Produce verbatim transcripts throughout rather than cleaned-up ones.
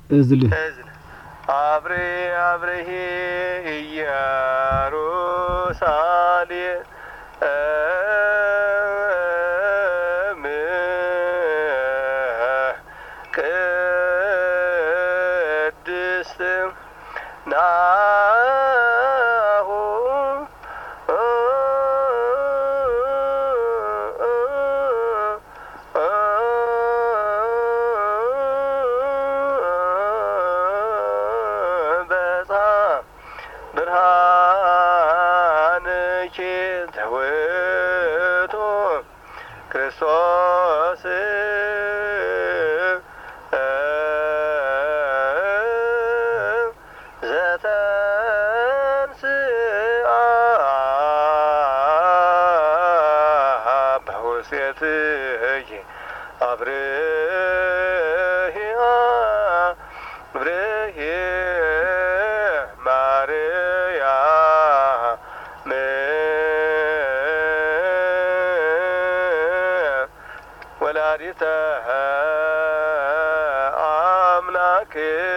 እዝል እዝል አብሬ አብሬሄ ኢየሩሳሌም ቅድስት ናሁ ብርሃንኪ ተውእቱ ክርስቶስ ዘተንሥአ በውስቴትኪ አብርሂ አብርሂ ማርያም ወላዲተ አምላክ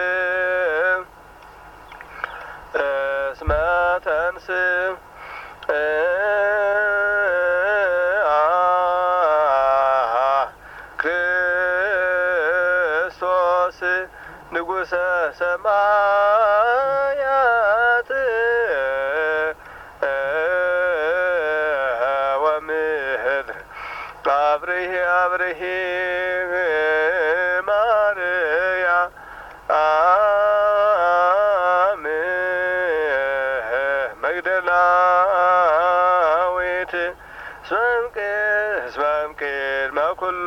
እስመ ተንሥአ ክርስቶስ ንጉሠ ሰማያት ወምድር አብርሂ አብርሂ ማርያም መግደላዊት እስመ እምቅድመ ኩሉ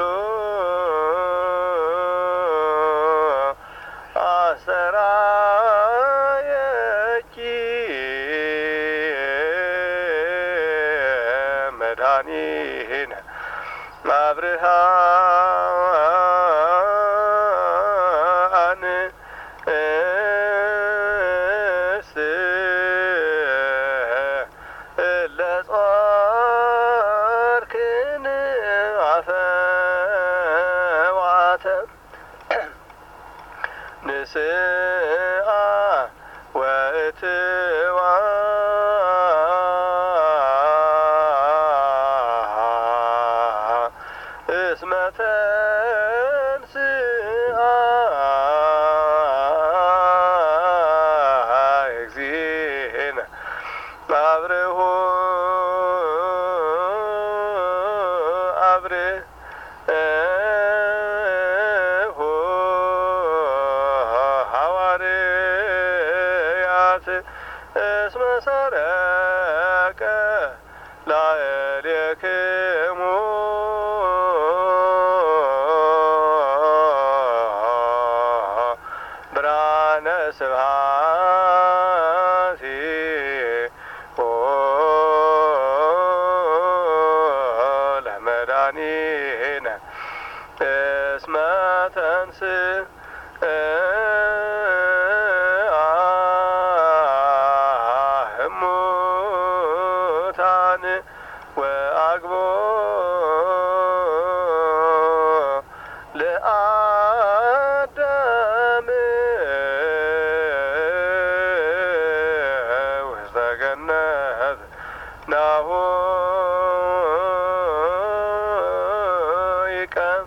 አስተርአየኪ መድኃኒነ አብርሃን እስት ለጾርክን አፈዋተ ንስአ ወእትዋ እስመ ተንሥአ እግዚእነ አብርሁ አብርሁ ሐዋርያት እስመ ሰረቀ ላዕሌክሙ ብርሃነ ስብሐቲሁ ለመድኃኒነ እስመ ተንሥአ እሙታን ወአግቦ ለአዳም ውስተ ገነት ናሁ ይቀም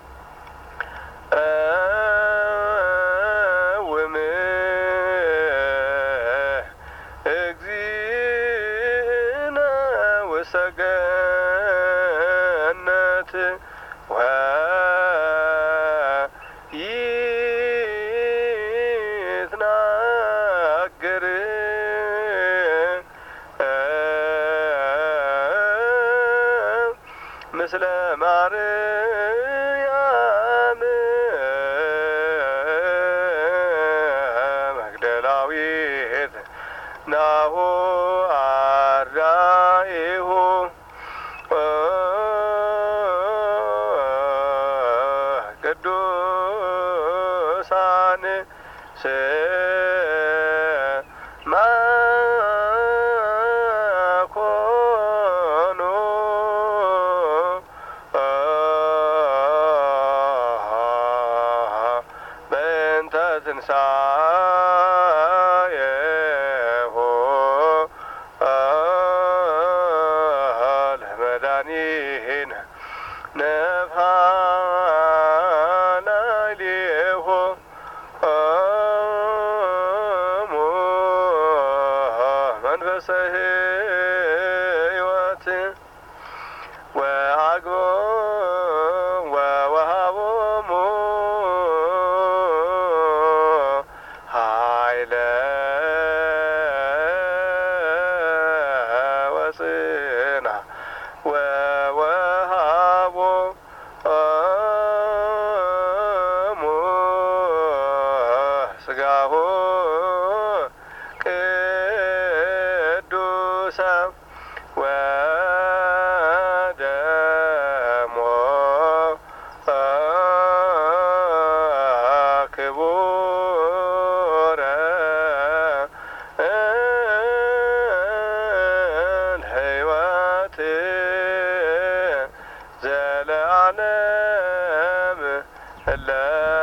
እግዚእነ ውስተ ገነት ወይትናገር ምስለ ማርያም መግደላዊት ናሁ አርዳኢሁ ቅዱሳን ስማኮኑ በእንተ ትንሣኤሁ ለመድኃኒነ ነፍሐናሊሁ መንፈሰ ሕይወት ወአግቦ ወወሃቦሙ ኃይለ ወጽንዓ ወወሃቦሙ ሥጋሁ ቅዱሰ ወደሞ ክቡረ ለሕይወት ዘለዓለም